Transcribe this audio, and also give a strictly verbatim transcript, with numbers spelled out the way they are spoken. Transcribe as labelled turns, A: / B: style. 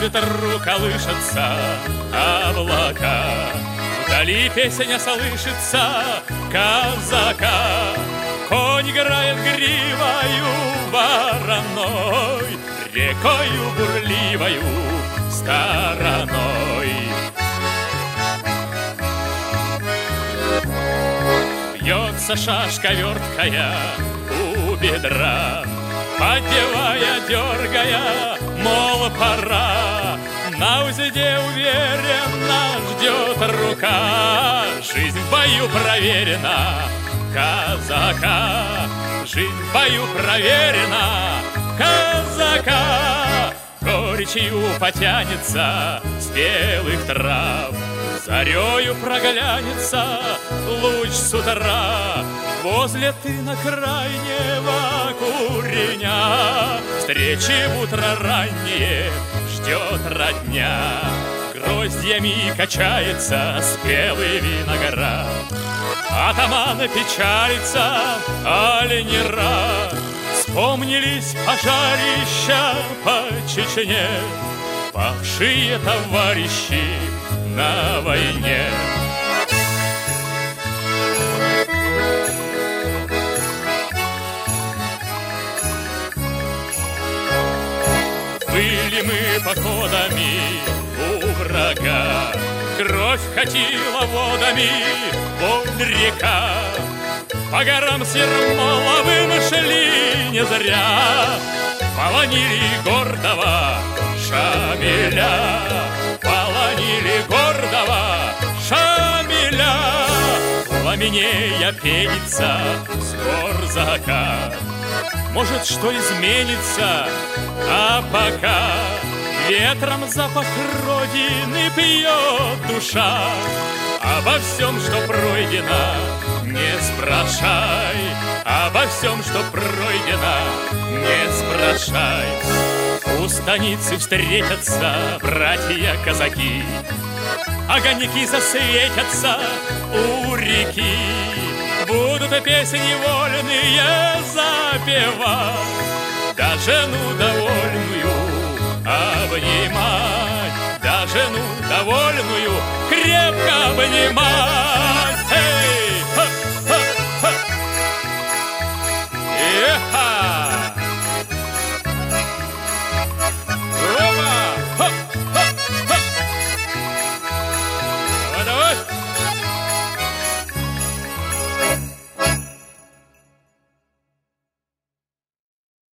A: ветру колышется облака. Вдали песня слышится казака. Конь играет гривою вороной, рекою бурливою стороной. Бьется шашка верткая у бедра, поддевая, дергая, мол, пора. На узде уверенно ждет рука. Жизнь в бою проверена казака. Жизнь в бою проверена казака. Горечью потянется с белых трав, зарею проглянется луч с утра. Возле тына крайнего куреня встречи в утро раннее ждет родня. Гроздьями качается спелый виноград. Атаман печалится, аль не рад. Вспомнились пожарища по Чечне, павшие товарищи на войне. Были мы походами у врага, кровь катила водами вон река. По горам Сермоловым шли не зря, полонили гордого Шамиля, полонили гордого Шамиля. Пламенея пенится с гор закат. Может, что изменится, а пока ветром запах Родины пьет душа. Обо всем, что пройдено, не спрашай. Обо всем, что пройдено, не спрашай. У станицы встретятся братья-казаки, огоньки засветятся у реки. Будут песни вольные запевать, да жену довольную обнимать, да жену довольную крепко обнимать.